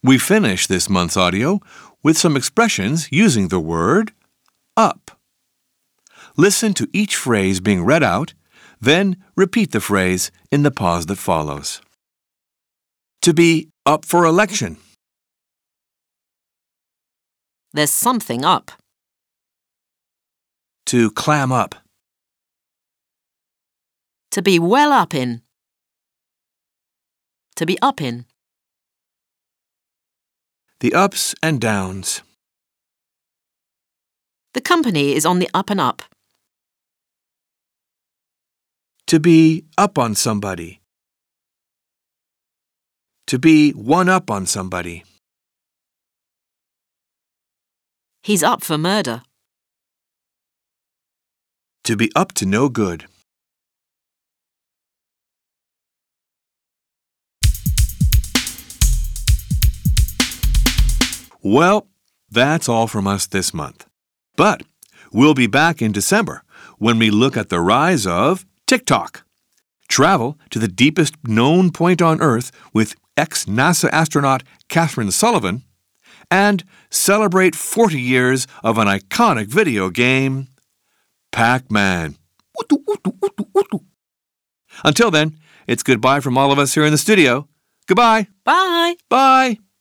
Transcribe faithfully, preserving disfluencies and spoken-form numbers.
We finish this month's audio with some expressions using the word up. Listen to each phrase being read out, then repeat the phrase in the pause that follows. To be up for election. There's something up. To clam up. To be well up in. To be up in. The ups and downs. The company is on the up and up. To be up on somebody. To be one up on somebody. He's up for murder. To be up to no good. Well, that's all from us this month. But we'll be back in December when we look at the rise of TikTok. Travel to the deepest known point on Earth with ex-NASA astronaut Catherine Sullivan and celebrate forty years of an iconic video game, Pac-Man. Until then, it's goodbye from all of us here in the studio. Goodbye. Bye. Bye.